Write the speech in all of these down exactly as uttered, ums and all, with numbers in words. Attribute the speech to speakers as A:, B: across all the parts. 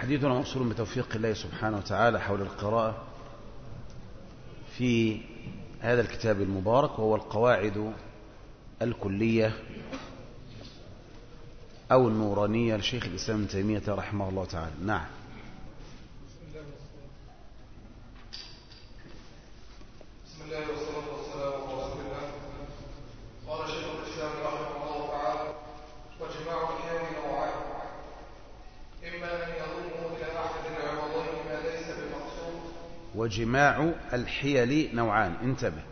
A: حديثنا موصول بتوفيق الله سبحانه وتعالى حول القراءة في هذا الكتاب المبارك، وهو القواعد الكلية أو النورانية لشيخ الإسلام ابن تيمية رحمه الله تعالى. نعم.
B: بسم الله والصلاة والسلام على رسول الله. قال شيخ الإسلام رحمه الله تعالى: وجماع الحيل نوعان، إما أن يضمه إلى أحد العوضين ما ليس بمقصود.
A: وجماع الحيل نوعان، انتبه،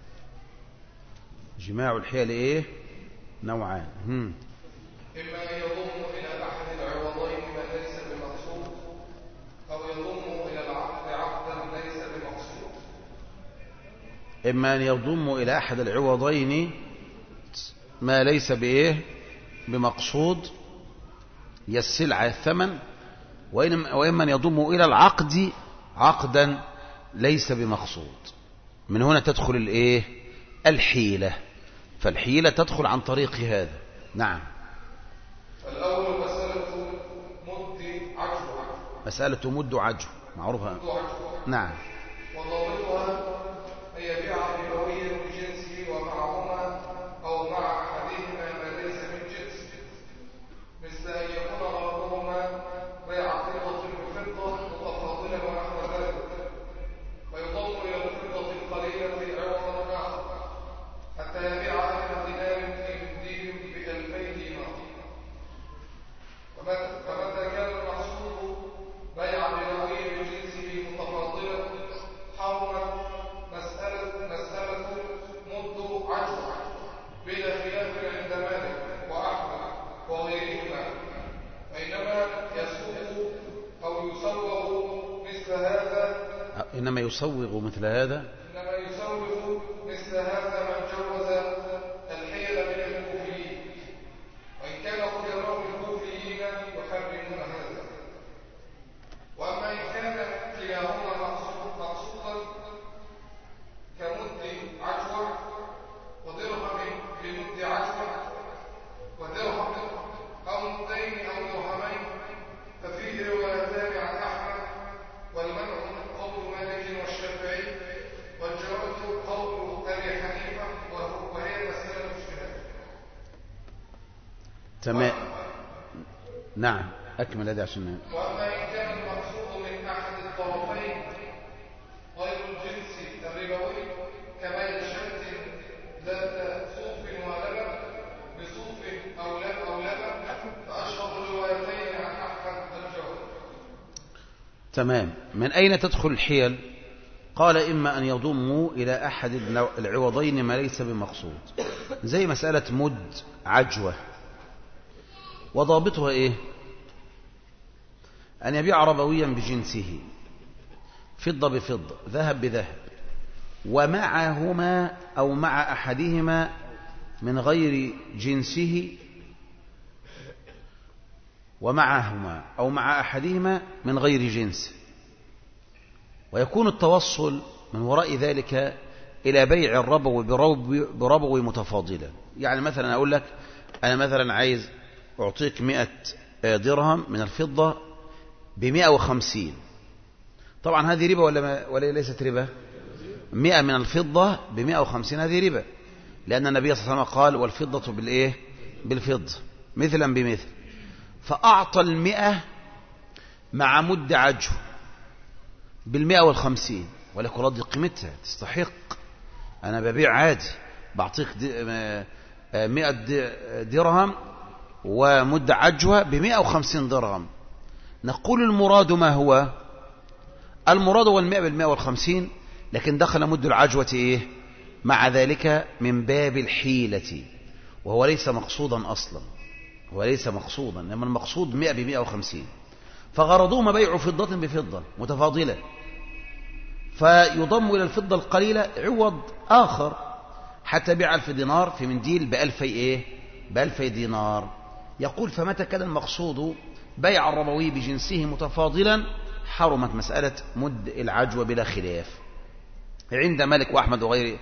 A: جماع الحيل إيه؟ نوعان. هم.
B: إما أن يضمه إلى أحد العوضين ما ليس بمقصود، أو يضمه إلى العقد عقدا ليس بمقصود.
A: إما أن يضم إلى أحد العوضين ما ليس بإيه؟ بمقصود، هي السلعة الثمن، وإما أن يضم إلى العقد عقدا ليس بمقصود. من هنا تدخل الإيه؟ الحيلة. فالحيلة تدخل عن طريق هذا. نعم.
B: الأول مسألة مد عجوة.
A: مسألة مد عجوة معروفة. نعم.
B: وضابطها أن يبيع ربويا بجنسه ومعهما أو مع أحدهما ما ليس من جنس، مثل أن يكون غرضهما بيع فضة بفضة متفاضلة ونحو ذلك، ويضم إلى الفضة القليلة عوضا آخر حتى يبيع ألف دينار في دين بألفي دينار. فمتى كان المقصود بيع ربويا بجنسه متفاضلا حرمت مسألة مسألة مد عجوة بلا خلاف عند مالك وأحمد وغيرهما، بينما يسوق أو يسوغ مثل هذا
A: إنما يسوغ مثل هذا
B: إنما يسوغ مثل هذا من جوز الحيل من الكوفيين، وإن كان قدراء الكوفيين يحرمون هذا. وأما إن كان كلاهما مقصود مقصودا كمد عجوة ودرهم بمد عجوة ودرهم أو مدين أو درهمين، ففيه روايتان عن أحمد، والمنع قول مالك والشافعي، والجواز قول أبي حنيفة، وهي مسألة اجتهاد.
A: تمام. نعم، أكمل هذا عشان.
B: وأما إن كان المقصود من أحد الطرفين غير الجنس الربوي كميل شمس ذات صوف ولبن بصوف أو لبن أو لبن، فأشهر الروايتين عن أحمد الجواب.
A: تمام. من أين تدخل الحيل؟ قال إما أن يضموا إلى أحد العوضين ما ليس بمقصود، زي مسألة مد عجوة. وضابطها إيه؟ أن يبيع ربويا بجنسه، فضة بفضة، ذهب بذهب، ومعهما أو مع أحدهما من غير جنسه، ومعهما أو مع أحدهما من غير جنسه، ويكون التوصل من وراء ذلك إلى بيع الربو بربو متفاضلا. يعني مثلا أقول لك أنا مثلا عايز أعطيك مئة درهم من الفضة بمئة وخمسين. طبعا هذه ربا ولا, ولا ليست ربا؟ مئة من الفضة بمئة وخمسين هذه ربا، لأن النبي صلى الله عليه وسلم قال والفضة بالإيه؟ بالفضة مثلا بمثل. فأعطى المئة مع مد عجو بالمئة والخمسين، ولكن رد قيمتها تستحق. أنا ببيع عادي، بعطيك مئة درهم ومد عجوة بمئة وخمسين درهم. نقول المراد ما هو؟ المراد هو المئة بالمئة والخمسين، لكن دخل مد العجوة إيه؟ مع ذلك من باب الحيلة، وهو ليس مقصودا أصلا، هو ليس مقصودا، لما المقصود مئة بمئة وخمسين. فغرضوما بيع فضة بفضة متفاضلة، فيضم إلى الفضة القليلة عوض آخر حتى بيع ألف دينار في منديل بألفي إيه؟ بألفي دينار. يقول فمتى كان المقصود بيع الربوي بجنسه متفاضلا حرمت مسألة مد العجوة بلا خلاف عند مالك وأحمد وغير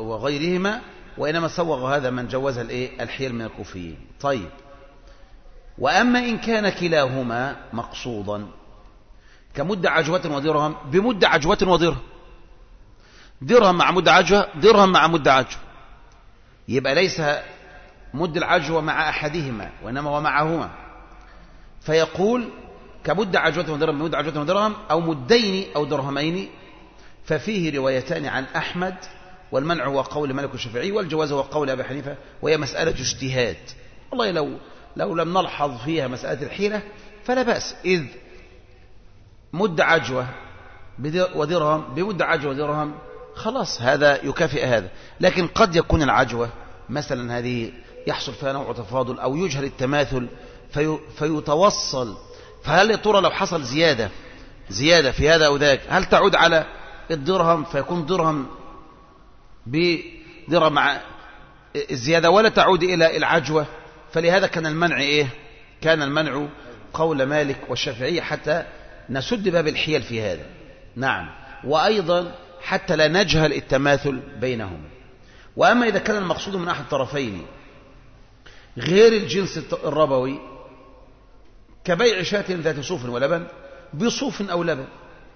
A: وغيرهما، وإنما سوغ هذا من جوز الحيل من الكوفيين. طيب، وأما إن كان كلاهما مقصودا كمد عجوة ودرهم بمد عجوة ودرهم، درهم مع مد عجوة، درهم مع مد عجوة، يبقى ليس مد العجوة مع أحدهما وإنما ومعهما، فيقول كمد عجوة ودرهم بمد عجوة ودرهم أو مدين أو درهمين، ففيه روايتان عن أحمد، والمنع هو قول مالك الشافعي، والجواز هو قول أبي حنيفة، وهي مسألة اجتهاد. والله لو لو لم نلحظ فيها مسألة الحيلة فلا بأس، إذ مد عجوة ودرهم بمد عجوة ودرهم خلاص هذا يكافئ هذا. لكن قد يكون العجوة مثلا هذه يحصل فيها نوع تفاضل أو يجهل التماثل في فيتوصل، فهل يا ترى لو حصل زيادة زيادة في هذا أو ذاك هل تعود على الدرهم فيكون درهم بدرهم مع الزيادة ولا تعود إلى العجوة؟ فلهذا كان المنع إيه؟ كان المنع قول مالك والشافعية حتى نسد باب الحيل في هذا. نعم، وأيضا حتى لا نجهل التماثل بينهم. وأما إذا كان المقصود من أحد الطرفين غير الجنس الربوي كبيع شاة ذات صوف ولبن بصوف أو لبن،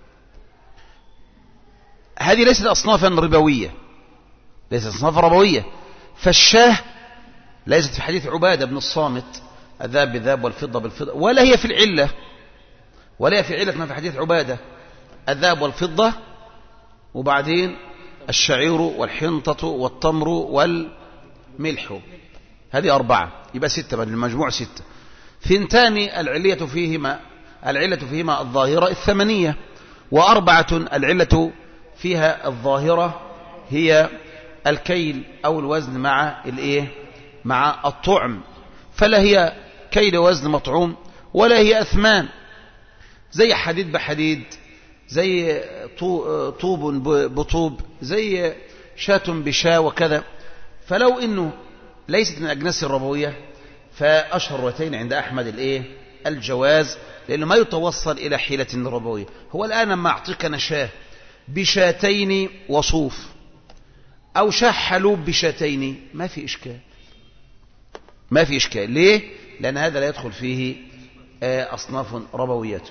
A: هذه ليست أصنافا ربوية، ليست أصنافا ربوية. فالشاه ليست في حديث عبادة بن الصامت الذهب بالذهب والفضة بالفضة، ولا هي في العلة، ولا هي في علة ما في حديث عبادة الذهب والفضة وبعدين الشعير والحنطة والتمر والملح، هذه أربعة، يبقى ستة، بل المجموع ستة. ثنتان العلية فيهما العلة فيهما الظاهرة الثمنية، وأربعة العلة فيها الظاهرة هي الكيل أو الوزن مع الإيه؟ مع الطعم، فلا هي كيل وزن مطعوم ولا هي أثمان، زي حديد بحديد، زي طوب بطوب، زي شاة بشاة وكذا. فلو إنه ليست من أجناس الربوية فأشهر روايتين عند أحمد الإيه؟ الجواز، لأنه ما يتوصل إلى حيلة ربوية. هو الآن لما أعطيك نشاه بشاتين وصوف أو شاه حلوب بشاتين ما في إشكال، ما في إشكال. ليه؟ لأن هذا لا يدخل فيه أصناف ربوية.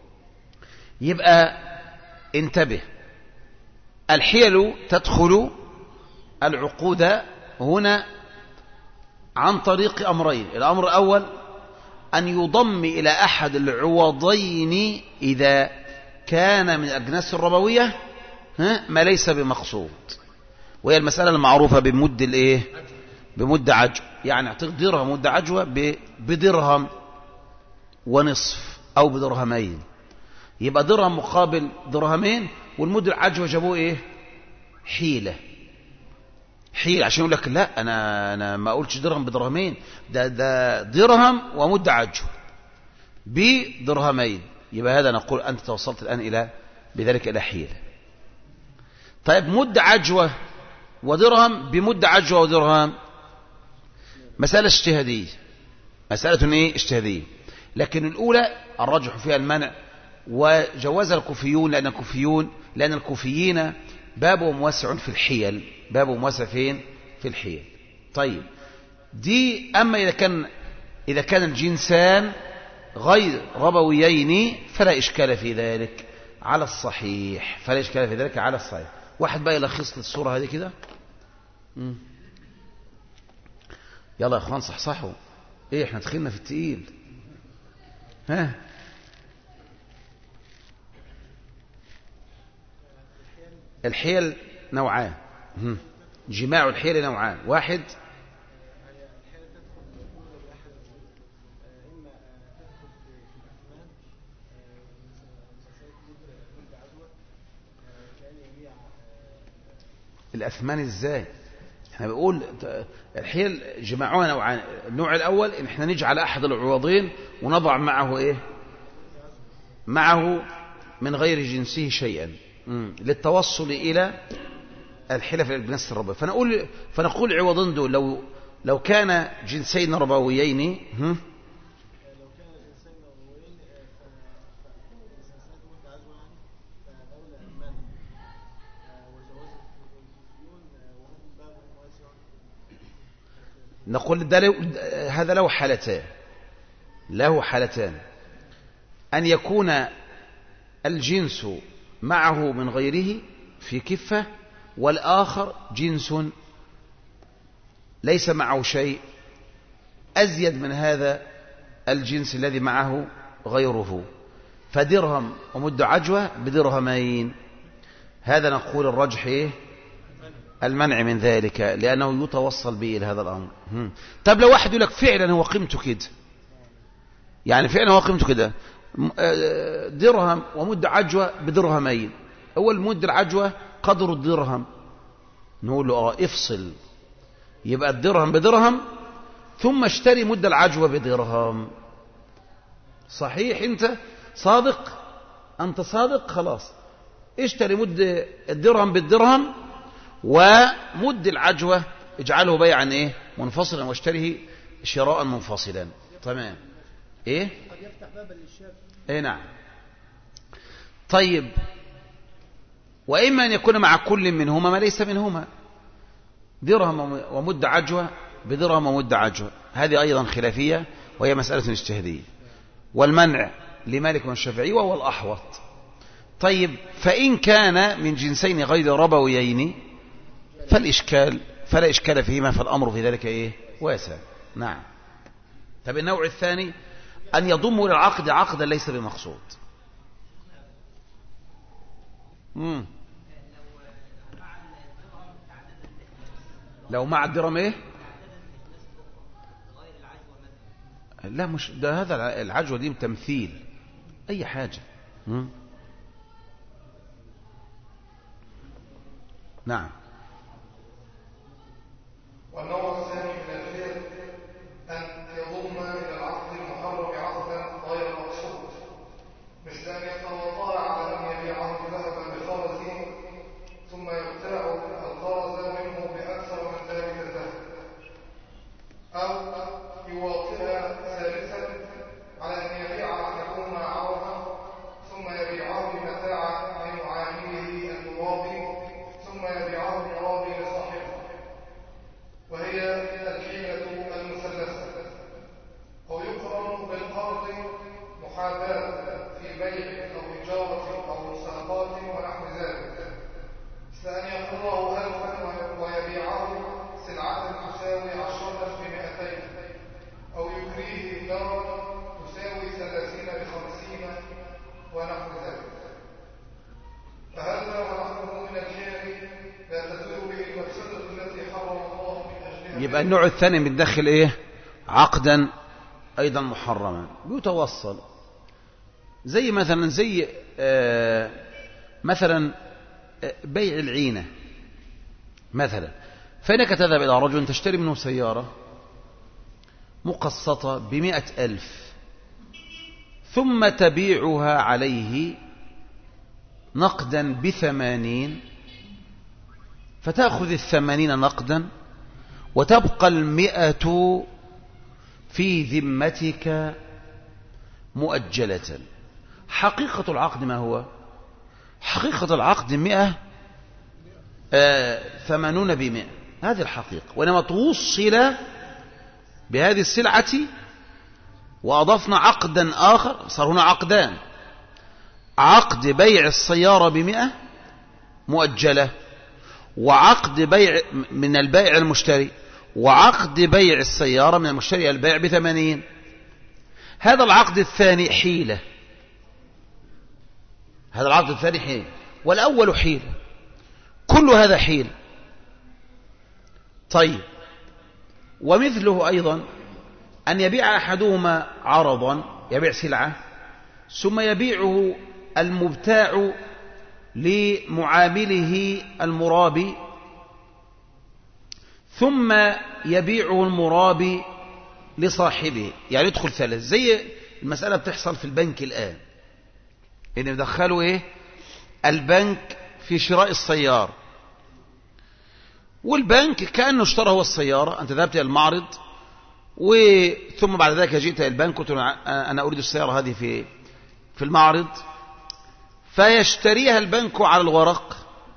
A: يبقى انتبه، الحيل تدخل العقود هنا عن طريق أمرين. الأمر الأول أن يضم إلى أحد العوضين إذا كان من أجناس الربوية ما ليس بمقصود، وهي المسألة المعروفة بمد الإيه؟ بمد عجو، يعني اعطيك درهم مد عجوة بدرهم ونصف أو بدرهمين، يبقى درهم مقابل درهمين، والمد العجوة جابوه إيه؟ حيلة، حيلة عشان يقول لك لا أنا أنا ما أقولش درهم بدرهمين، ده ده درهم ومد عجوة بدرهمين، يبقى هذا نقول أنت توصلت الآن إلى بذلك إلى حيلة. طيب مد عجوة ودرهم بمد عجوة ودرهم مسألة اجتهادية، مسألة إيه؟ اجتهادية. لكن الأولى الرجح فيها المنع، وجوز الكوفيون لأن الكوفيون لأن الكوفيين بابهم واسع في الحيل، بابهم واسع فين؟ في الحيل. طيب دي أما إذا كان إذا كان الجنسان غير ربويين فلا إشكال في ذلك على الصحيح، فلا إشكال في ذلك على الصحيح. واحد بقى يلخص لي الصورة هذه كده. يلا يا اخوان صحصحوا، ايه احنا دخلنا في التقيل. ها الحيل نوعان، جماع الحيل نوعان، واحد الأثمان. ازاي؟ احنا بنقول الحيل جماعها نوعان، النوع الأول ان احنا نجعل أحد العوضين ونضع معه ايه؟ معه من غير جنسه شيئا للتوصل إلى الحيلة في الجنس الربوي. فنقول فنقول العوضين دول لو لو كان جنسين ربويين نقول ده لو هذا له حالتان. له حالتان: أن يكون الجنس معه من غيره في كفة، والآخر جنس ليس معه شيء أزيد من هذا الجنس الذي معه غيره، فدرهم ومد عجوة بدرهمين. هذا نقول الرجح إيه؟ المنع من ذلك، لأنه يتوصل به إلى هذا الأمر. طب لو واحد يقول لك فعلا هو قيمته كده، يعني فعلا هو قيمته كده، درهم ومد عجوة بدرهمين، أول مد العجوة قدر الدرهم، نقول له آه افصل، يبقى الدرهم بدرهم ثم اشتري مد العجوة بدرهم. صحيح؟ أنت صادق، أنت صادق، خلاص اشتري مد الدرهم بالدرهم، ومد العجوة اجعله بيعا ايه منفصلا، واشتريه شراء منفصلا. تمام. ايه
C: قد يفتح بابا للشاب.
A: ايه نعم. طيب، واما ان يكون مع كل منهما ما ليس منهما، درهم ومد عجوة بدرهم ومد عجوة، هذه ايضا خلافية وهي مسألة اجتهادية، والمنع لمالك والشافعي وهو الاحوط. طيب، فإن كان من جنسين غير ربويين فالإشكال فلا إشكال فيهما، فالأمر في ذلك إيه؟ واسع. نعم. طب النوع الثاني أن يضم للعقد عقدا ليس بمقصود. مم. لو مع الدرهم إيه؟ لا، مش ده، هذا العجوة دي تمثيل أي حاجة. مم. نعم.
B: والنوع الثاني من الخير أن يضم إلى العقد المحرم عقدا غير مقصود، مثل أن يتوطأ على أن يبيعه ذهبا بخرز ثم يبتاع الخرز منه بأكثر من ذلك الذهب، أو يواطئ ثالثا على أن يبيع أحدهما عوضا ثم يبيعه متاعا لمعامله المرابي ثم يبيعه المرابي لصاحبه، وهي الحيلة المثلثة. أو يقرن بالقرض محاباة في بيع أو إجارة أو مساقات ونحو ذلك، مثل أن يقرضه ألفا ويبيعه سلعة تساوي عشرة بمئتين، أو يكريه إجارة تساوي ثلاثين بخمسين ونحو ذلك. فهذا ونحوه من الخير لا تزول به المفسدة التي حرم الله من أجلها.
A: يبقى النوع الثاني بندخل ايه؟ عقدا ايضا محرما يتوصل، زي مثلا زي آه مثلا آه بيع العينة مثلا، فإنك تذهب إلى رجل تشتري منه سيارة مقسطة بمئة ألف ثم تبيعها عليه نقدا بثمانين، فتأخذ الثمانين نقدا وتبقى المئة في ذمتك مؤجلة. حقيقة العقد ما هو؟ حقيقة العقد مئة آه ثمانون بمئة، هذه الحقيقة، وإنما توصل بهذه السلعة وأضفنا عقدا آخر، صار هنا عقدان: عقد بيع السيارة بمئة مؤجلة، وعقد بيع من البائع المشتري، وعقد بيع السيارة من المشتري البائع بثمانين. هذا العقد الثاني حيلة، هذا العقد الثاني حيلة، والأول حيلة، كل هذا حيلة. طيب، ومثله أيضا أن يبيع أحدهما عرضا، يبيع سلعة ثم يبيعه المبتاع لمعامله المرابي، ثم يبيعه المرابي لصاحبه، يعني يدخل ثلاث، زي المسألة بتحصل في البنك الآن، إن يدخلوا إيه؟ البنك في شراء السيارة، والبنك كأنه اشترى هو السيارة، أنت ذهبت إلى المعرض وثم بعد ذلك جئت إلى البنك قلت أنا أريد السيارة هذه في في المعرض، فيشتريها البنك على الورق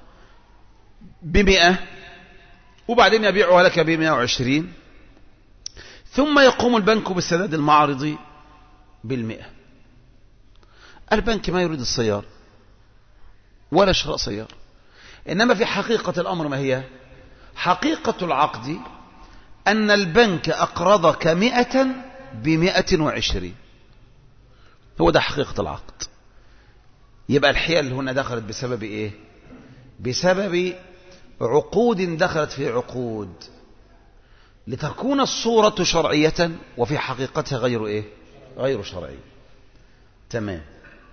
A: بمئة وبعدين يبيعها لك بمئة وعشرين، ثم يقوم البنك بالسداد المعرضي بالمئة. البنك ما يريد السيارة ولا شراء سيارة، إنما في حقيقة الأمر ما هي؟ حقيقة العقد أن البنك أقرضك مئة بمئة وعشرين، هو ده حقيقة العقد. يبقى الحيل هنا دخلت بسبب إيه؟ بسبب عقود دخلت في عقود لتكون الصورة شرعية وفي حقيقتها غير إيه؟ غير شرعية. تمام.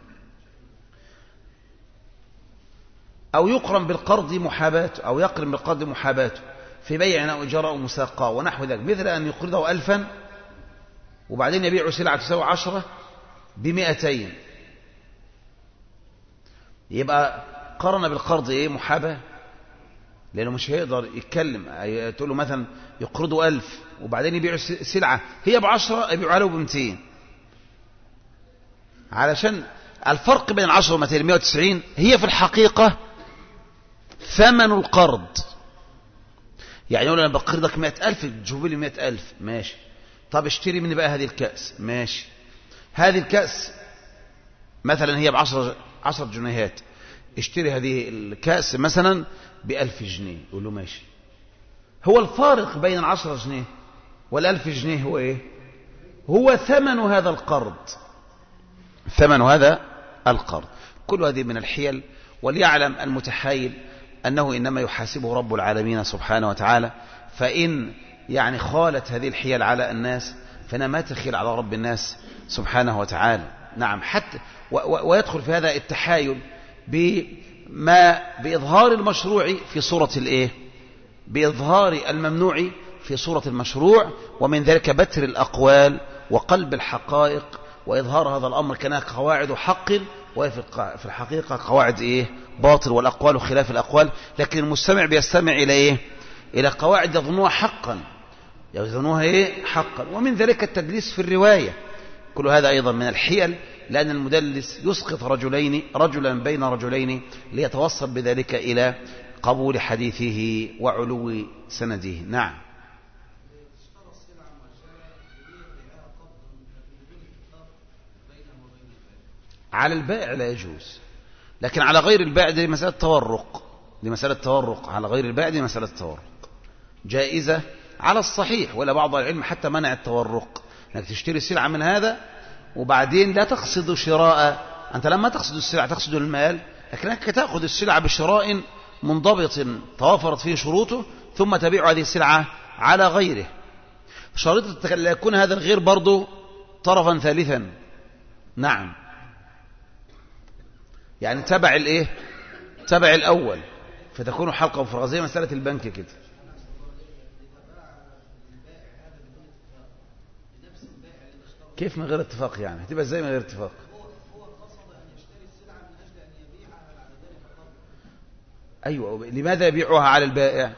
A: أو يقرن بالقرض محاباته، أو يقرن بالقرض محاباته في بيع أو إجارة أو مساقة ونحو ذلك، مثل أن يقرضه ألفا وبعدين يبيع سلعة تساوي عشرة بمئتين، يبقى قرن بالقرض إيه؟ محاباة، لأنه مش هيقدر يتكلم. تقول له مثلا يقرضه ألف وبعدين يبيع سلعة هي بعشرة يبيعها له بمئتين، علشان الفرق بين العشرة ومئتين مئة وتسعين هي في الحقيقة ثمن القرض. يعني يقول أنا بقرضك مئة ألف تجيب لي مئة ألف، ماشي. طب اشتري مني بقى هذه الكأس، ماشي. هذه الكأس مثلا هي بعشرة عشرة جنيهات، اشتري هذه الكأس مثلا بألف جنيه، يقول له ماشي. هو الفارق بين العشرة جنيه والألف جنيه هو ايه؟ هو ثمن هذا القرض، ثمن هذا القرض. كل هذه من الحيل، وليعلم المتحايل أنه إنما يحاسبه رب العالمين سبحانه وتعالى، فإن يعني خالت هذه الحيل على الناس فإنها ما تخيل على رب الناس سبحانه وتعالى. نعم. حتى ويدخل في هذا التحايل بما بإظهار المشروع في صورة الإيه؟ بإظهار الممنوع في صورة المشروع، ومن ذلك بتر الأقوال وقلب الحقائق وإظهار هذا الأمر كأنها قواعد حق وهي في الحقيقة قواعد إيه؟ باطل، والأقوال خلاف الأقوال. لكن المستمع بيستمع إلى إيه؟ إلى قواعد يظنوها حقا، يظنوها إيه؟ حقا. ومن ذلك التدليس في الرواية، كل هذا أيضا من الحيل، لأن المدلس يسقط رجلين رجلا بين رجلين ليتوصل بذلك إلى قبول حديثه وعلو سنده. نعم. على البائع لا يجوز، لكن على غير البائع دي مسألة تورق، دي مسألة تورق. على غير البائع دي مسألة تورق جائزة على الصحيح، ولا بعض العلم حتى منع التورق، انك تشتري سلعة من هذا وبعدين لا تقصد شراء. أنت لما تقصد السلعة تقصد المال، لكنك تأخذ السلعة بشراء منضبط توافرت فيه شروطه ثم تبيع هذه السلعة على غيره. شريط لا يكون هذا الغير برضه طرفا ثالثا. نعم. يعني تبع الايه؟ تبع الأول، فتكون حلقة مفرغة زي مسألة البنك كده. كيف من غير اتفاق؟ يعني هتبقى ازاي من غير اتفاق؟ ايوه، لماذا يبيعها على البائع؟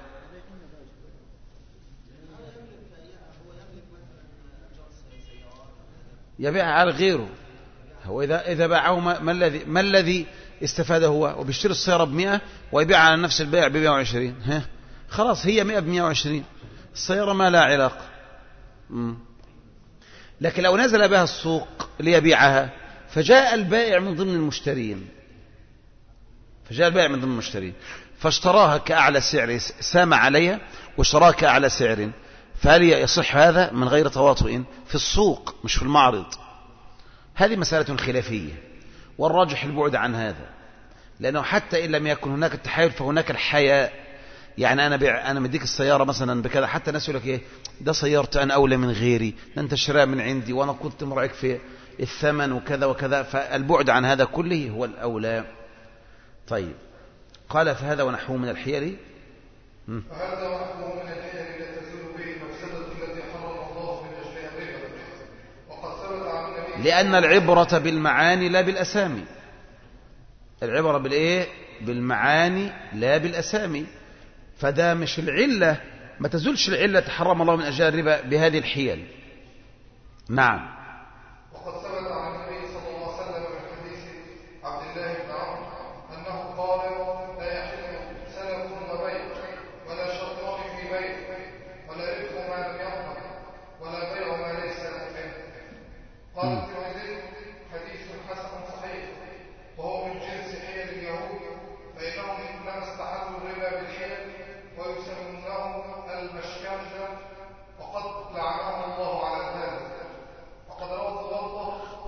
A: يبيعها على غيره. هو اذا اذا باعه ما الذي ما الذي استفاد هو؟ وبيشتري السيارة بمئة ويبيعها على نفس البائع بمئة وعشرين، ها خلاص هي مئة بمئة وعشرين، السيارة ما لا علاقة. مم. لكن لو نزل بها السوق ليبيعها فجاء البائع من ضمن المشترين، فجاء البائع من ضمن المشترين فاشتراها كأعلى سعر، سام عليها واشتراها كأعلى سعر، فهل يصح هذا من غير تواطؤ في السوق مش في المعرض؟ هذه مسألة خلافية، والراجح البعد عن هذا، لأنه حتى إن لم يكن هناك التحايل فهناك الحياء. يعني أنا بيع أنا مديك السيارة مثلا بكذا، حتى الناس يقول لك إيه ده سيارتي أنا أولى من غيري، ده أنت شراها من عندي وأنا كنت مرعيك في الثمن وكذا وكذا، فالبعد عن هذا كله هو الأولى. طيب، قال فهذا ونحوه من الحيل.
B: فهذا ونحوه من الحيل التي تزول به المفسدة التي حرم الله من أجلها الربا، وقد ثبت عن النبي
A: لأن العبرة بالمعاني لا بالأسامي. العبرة بالإيه؟ بالمعاني لا بالأسامي. فده مش العلة، ما تزولش العلة تحرم الله من أجلها الربا بهذه الحيل. نعم.
B: وقد ثبت عن النبي صلى الله عليه وسلم من حديث عبد الله بن عمرو أنه قال لا يحل سلف وبيع ولا شرطان في بيع ولا ربح ما لم يضمن ولا بيع ما ليس منه. قال الترمذي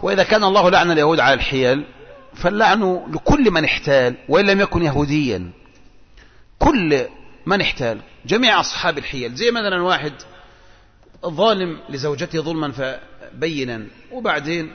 A: وإذا كان الله لعن اليهود على الحيل فاللعن لكل من احتال وإن لم يكن يهوديا، كل من احتال، جميع أصحاب الحيل. زي مثلا واحد ظالم لزوجته ظلما فبينا، وبعدين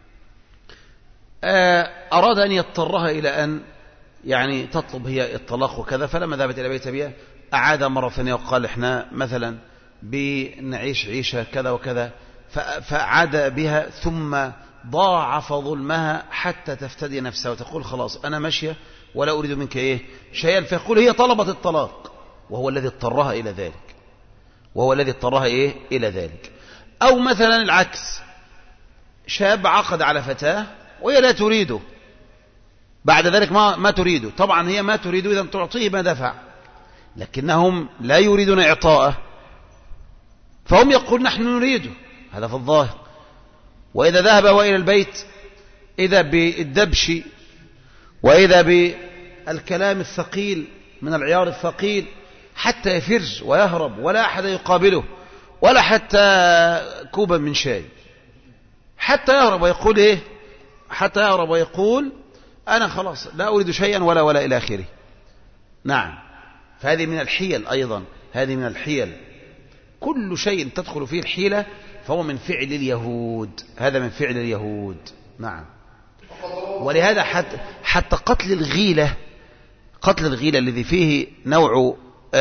A: أراد أن يضطرها إلى أن يعني تطلب هي الطلاق وكذا، فلما ذهبت إلى بيت أبيها أعاد مرة ثانية وقال إحنا مثلا بنعيش عيشة كذا وكذا، فعاد بها ثم ضاعف ظلمها حتى تفتدي نفسها وتقول خلاص أنا ماشية ولا أريد منك إيه شيئا، فيقول هي طلبت الطلاق وهو الذي اضطرها إلى ذلك، وهو الذي اضطرها إيه إلى ذلك. أو مثلا العكس، شاب عقد على فتاة وهي لا تريده، بعد ذلك ما, ما تريده، طبعا هي ما تريده إذا تعطيه ما دفع، لكنهم لا يريدون إعطاءه، فهم يقول نحن نريده، هذا في الظاهر. وإذا ذهب إلى البيت إذا بالدبش وإذا بالكلام الثقيل من العيار الثقيل حتى يفر ويهرب ولا أحد يقابله ولا حتى كوبا من شاي، حتى يهرب ويقول إيه حتى يهرب ويقول أنا خلاص لا أريد شيئا ولا ولا إلى آخره. نعم، فهذه من الحيل أيضا، هذه من الحيل، كل شيء تدخل فيه الحيلة فهو من فعل اليهود، هذا من فعل اليهود. نعم. ولهذا حتى, حتى قتل الغيلة، قتل الغيلة الذي فيه نوع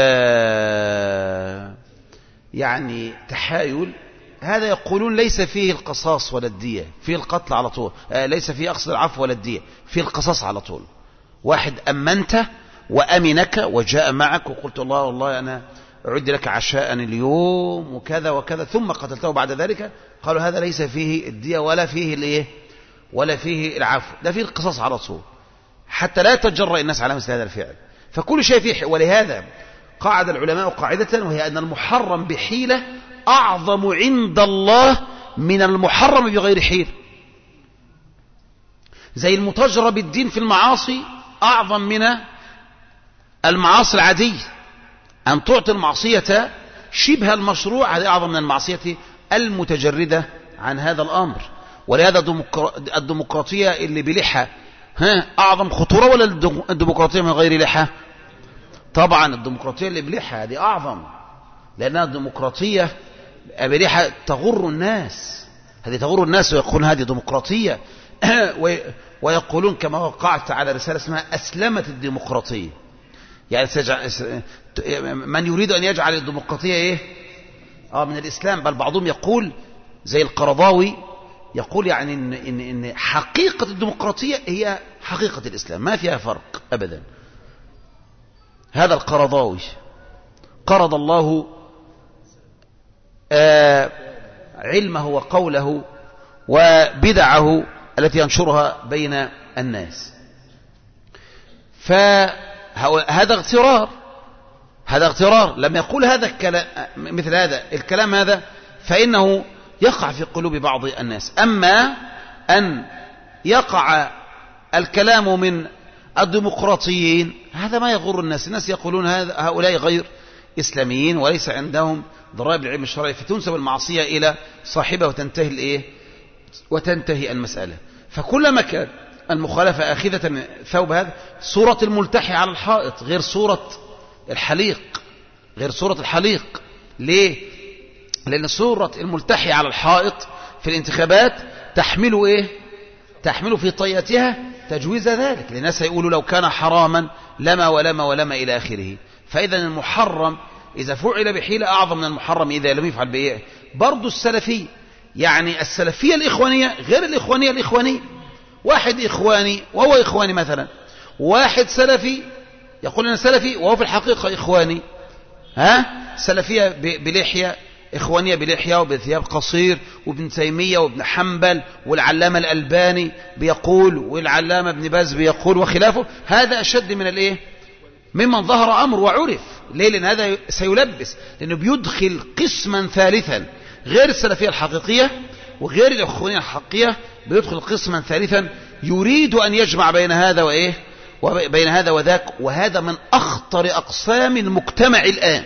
A: آه يعني تحايل، هذا يقولون ليس فيه القصاص ولا الدية، فيه القتل على طول، آه ليس فيه أقصد العفو ولا الدية، فيه القصاص على طول. واحد أمنته وأمنك وجاء معك وقلت الله والله أنا أعد لك عشاء اليوم وكذا وكذا، ثم قتلته بعد ذلك، قالوا هذا ليس فيه الدية ولا فيه الايه ولا فيه العفو، ده فيه القصاص على طول، حتى لا يتجرأ الناس على مثل هذا الفعل، فكل شيء فيه. ولهذا قاعد العلماء قاعدة، وهي أن المحرم بحيلة أعظم عند الله من المحرم بغير حيلة. زي المتجرى بالدين في المعاصي أعظم من المعاصي العادية، أن تعطي المعصية شبه المشروع هذا أعظم من المعصية المتجردة عن هذا الأمر. ولهذا الديمقراطية اللي بلحى ها أعظم خطورة ولا الديمقراطية من غير لحى؟ طبعا الديمقراطية اللي بلحى هذه أعظم، لأنها الديمقراطية بلحى تغر الناس، هذه تغر الناس ويقولون هذه ديمقراطية ويقولون كما وقعت على رسالة اسمها أسلمت الديمقراطية، يعني من يريد أن يجعل الديمقراطية إيه؟ آه من الإسلام. بل بعضهم يقول زي القرضاوي يقول يعني إن, إن, إن حقيقة الديمقراطية هي حقيقة الإسلام، ما فيها فرق أبدا. هذا القرضاوي قرض الله آه علمه وقوله وبدعه التي ينشرها بين الناس، فهذا اغترار، هذا اغترار. لما يقول هذا الكلام مثل هذا الكلام هذا فإنه يقع في قلوب بعض الناس. أما أن يقع الكلام من الديمقراطيين هذا ما يغر الناس، الناس يقولون هؤلاء غير إسلاميين وليس عندهم ضرائب العلم الشرعي، فتنسب المعصية إلى صاحبه وتنتهي الإيه وتنتهي المسألة. فكلما كان المخالفة آخذة ثوب هذا، صورة الملتحي على الحائط غير صورة الحليق، غير صورة الحليق. ليه؟ لأن صورة الملتحي على الحائط في الانتخابات تحمل إيه؟ تحمل في طياتها تجويز ذلك، للناس يقولوا لو كان حراما لما ولما ولما إلى آخره. فإذا المحرم إذا فعل بحيلة أعظم من المحرم إذا لم يفعل بإيه. برضو السلفي، يعني السلفية الإخوانية غير الإخوانية الإخوانية، واحد إخواني وهو إخواني مثلا، واحد سلفي يقول أنا سلفي وهو في الحقيقة إخواني، ها سلفية بلحية، إخوانية بلحية وبثياب قصير، وابن تيمية وابن حنبل والعلامة الألباني بيقول والعلامة ابن باز بيقول وخلافه. هذا أشد من الإيه ممن ظهر أمر وعرف. ليه؟ لأن هذا سيلبس، لأنه بيدخل قسما ثالثا غير السلفية الحقيقية وغير الإخوانية الحقيقية، بيدخل قسما ثالثا يريد أن يجمع بين هذا وإيه وبين هذا وذاك. وهذا من أخطر أقسام المجتمع الآن،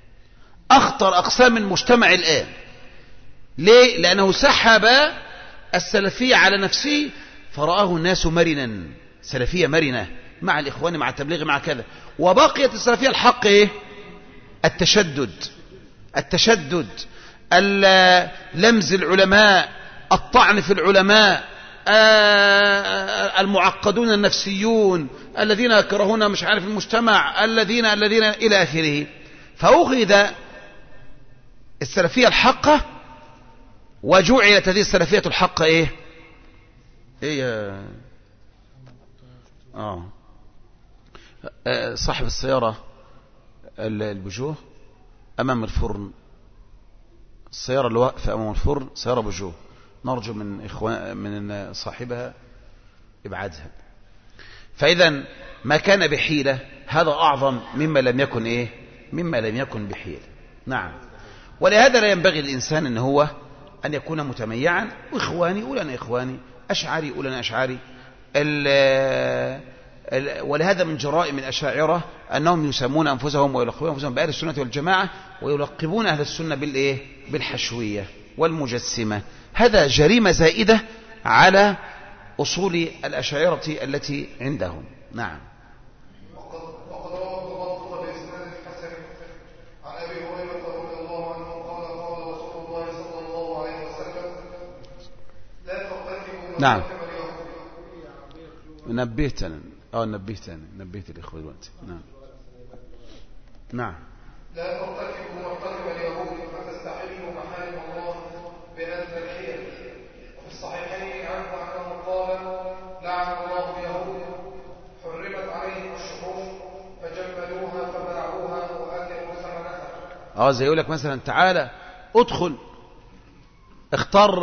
A: أخطر أقسام المجتمع الآن. ليه؟ لأنه سحب السلفية على نفسه فرآه الناس مرنا، سلفية مرنة مع الإخوان مع التبليغ مع كذا. وبقيت السلفية الحق إيه؟ التشدد، التشدد، لمز العلماء، الطعن في العلماء، المعقدون النفسيون الذين يكرهون مش عارف المجتمع، الذين الذين إلى آخره. فأخذ السلفية الحقة وجعلت هذه السلفية الحقة إيه؟ إيه آه. صاحب السيارة البجوه أمام الفرن، السيارة اللي واقفة أمام الفرن سيارة بجوه، نرجو من إخوان من صاحبها إبعادها. فإذا ما كان بحيلة هذا أعظم مما لم يكن إيه؟ مما لم يكن بحيلة. نعم. ولهذا لا ينبغي الإنسان أن هو أن يكون متميعا، وإخواني يقول أنا إخواني، أشعري يقول أنا أشعري. ولهذا من جرائم الأشاعرة أنهم يسمون أنفسهم ويلقبون أنفسهم بأهل السنة والجماعة، ويلقبون أهل السنة بالإيه؟ بالحشوية والمجسمة. هذا جريمة زائدة على أصول الأشاعرة التي عندهم. نعم. نعم. نبهتنا اه نبهتنا نبهت الاخوه دلوقتي. نعم. نعم.
B: لا ترتكبوا مرتكب اليهود فتستحلوا محارم الله بأدنى الحيل. وفي الصحيحين عنه انه قال لعن الله اليهود حرمت عليهم الشحوم فجملوها فباعوها واكلوا ثمنها.
A: اه زي يقول لك مثلا تعالى ادخل اختار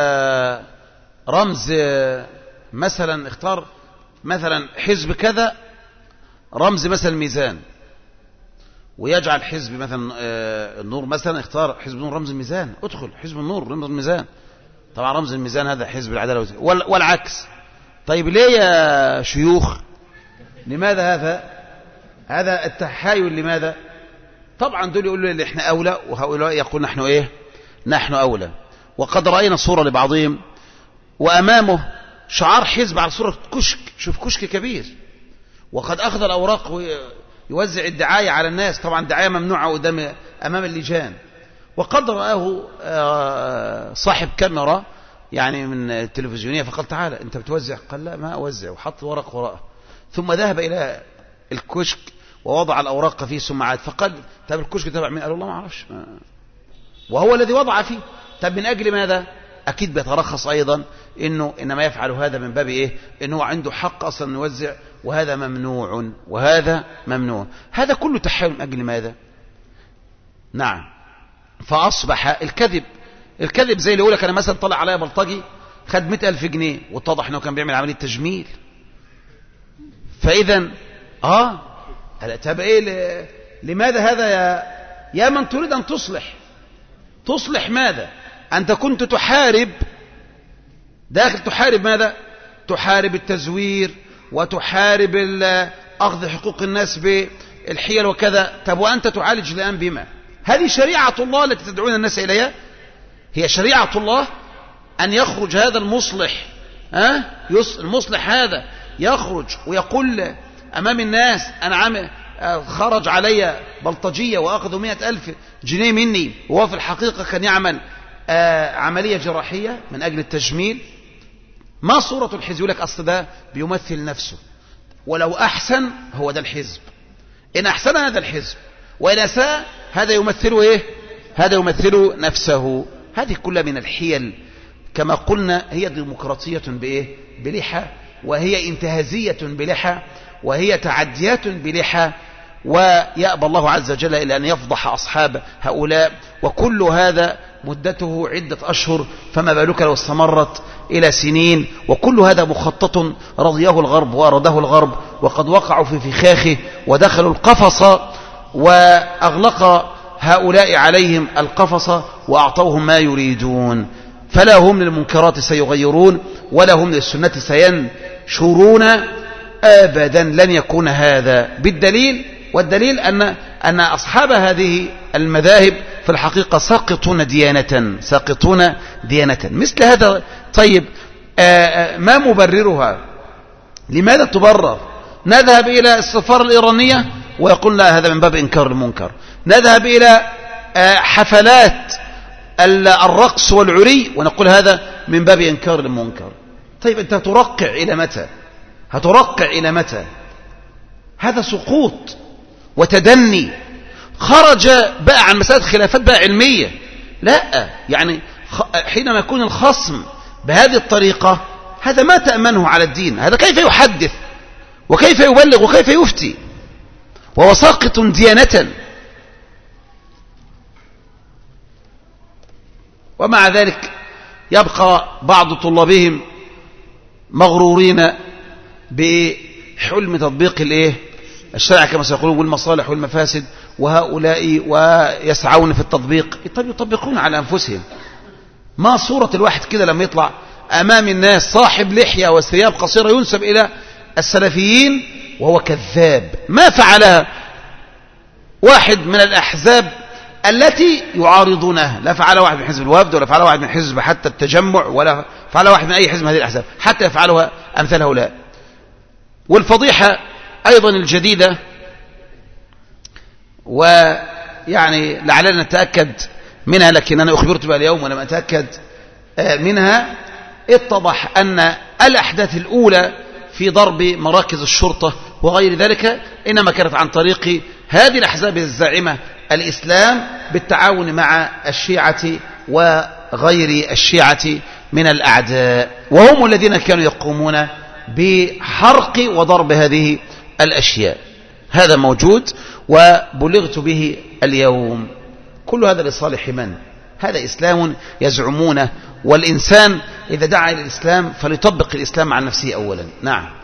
A: رمز، مثلا اختار مثلا حزب كذا رمز مثلا ميزان، ويجعل حزب مثلا النور مثلا اختار حزب النور رمز الميزان، ادخل حزب النور رمز الميزان. طبعا رمز الميزان هذا حزب العدالة والعكس. طيب ليه يا شيوخ؟ لماذا هذا هذا التحايل؟ لماذا؟ طبعا دول يقولوا اللي احنا اولى، وهؤلاء يقول نحن ايه؟ نحن اولى. وقد رأينا صورة لبعضهم وأمامه شعار حزب على صورة كشك، شوف كشك كبير، وقد أخذ الأوراق ويوزع الدعاية على الناس. طبعا دعاية ممنوعة قدام أمام اللجان. وقد رآه صاحب كاميرا يعني من التلفزيونية فقال تعالى أنت بتوزع؟ قال لا ما أوزع، وحط ورق وراءه. ثم ذهب إلى الكشك ووضع الأوراق فيه ثم عاد. فقال طب الكشك تبع مين؟ قال الله ما أعرفش، وهو الذي وضع فيه. طب من أجل ماذا؟ أكيد بيترخص أيضا إنه إنما يفعل هذا من باب إيه؟ إنه عنده حق أصلا يوزع، وهذا ممنوع وهذا ممنوع. هذا كله تحايل من أجل ماذا؟ نعم. فأصبح الكذب الكذب زي اللي يقول لك أنا مثلا طلع عليا بلطجي خد مئة ألف جنيه واتضح إنه كان بيعمل عملية تجميل. فإذا آه طب إيه لماذا هذا يا يا من تريد أن تصلح؟ تصلح ماذا؟ أنت كنت تحارب داخل تحارب ماذا؟ تحارب التزوير وتحارب أخذ حقوق الناس بالحيل وكذا. طب وأنت تعالج الآن بما؟ هذه شريعة الله التي تدعون الناس إليها؟ هي شريعة الله أن يخرج هذا المصلح ها؟ المصلح هذا يخرج ويقول أمام الناس أنا عم خرج علي بلطجية وأخذوا مئة ألف جنيه مني، وهو في الحقيقة كان يعمل عملية جراحية من أجل التجميل. ما صورة الحزب؟ يقول لك أصل ده بيمثل نفسه، ولو أحسن هو ده الحزب، إن أحسن هذا الحزب، وإن أساء هذا يمثله إيه؟ هذا يمثله نفسه. هذه كلها من الحيل. كما قلنا هي ديمقراطية بإيه؟ بلحى، وهي انتهازية بلحى، وهي تعديات بلحى، ويأبى الله عز وجل إلى أن يفضح أصحاب هؤلاء. وكل هذا مدته عدة أشهر، فما بالك لو استمرت إلى سنين. وكل هذا مخطط رضيه الغرب وأراده الغرب، وقد وقعوا في فخاخه ودخلوا القفص، وأغلق هؤلاء عليهم القفص وأعطوهم ما يريدون. فلا هم للمنكرات سيغيرون ولا هم للسنة سينشرون أبدا. لن يكون هذا بالدليل، والدليل أن أن أصحاب هذه المذاهب في الحقيقة ساقطون ديانة ساقطون ديانة مثل هذا. طيب آآ آآ ما مبررها؟ لماذا تبرر؟ نذهب إلى السفارة الإيرانية ويقول لا هذا من باب إنكار المنكر، نذهب إلى حفلات الرقص والعري ونقول هذا من باب إنكار المنكر. طيب أنت هترقع إلى متى؟ هترقع إلى متى؟ هذا سقوط وتدني. خرج بقى عن مسألة خلافات بقى علمية، لا يعني حينما يكون الخصم بهذه الطريقة هذا ما تأمنه على الدين. هذا كيف يحدث وكيف يبلغ وكيف يفتي وهو ساقط ديانة؟ ومع ذلك يبقى بعض طلابهم مغرورين بحلم تطبيق الايه الشرع كما سيقولون والمصالح والمفاسد، وهؤلاء ويسعون في التطبيق. طيب يطبقون على أنفسهم. ما صورة الواحد كده لما يطلع أمام الناس صاحب لحية وثياب قصيرة ينسب إلى السلفيين وهو كذاب؟ ما فعلها واحد من الأحزاب التي يعارضونها، لا فعلها واحد من حزب الوفد ولا فعلها واحد من حزب حتى التجمع ولا فعلها واحد من أي حزب من هذه الأحزاب، حتى يفعلها أمثال هؤلاء. والفضيحة أيضا الجديدة، ويعني لعلنا نتأكد منها لكن أنا أخبرت بها اليوم ولم أتأكد منها، اتضح أن الأحداث الأولى في ضرب مراكز الشرطة وغير ذلك إنما كانت عن طريق هذه الأحزاب الزاعمة الإسلام بالتعاون مع الشيعة وغير الشيعة من الأعداء، وهم الذين كانوا يقومون بحرق وضرب هذه الأشياء. هذا موجود وبلغت به اليوم. كل هذا لصالح من؟ هذا إسلام يزعمونه، والإنسان إذا دعا إلى الإسلام فليطبق الإسلام عن نفسه أولا. نعم.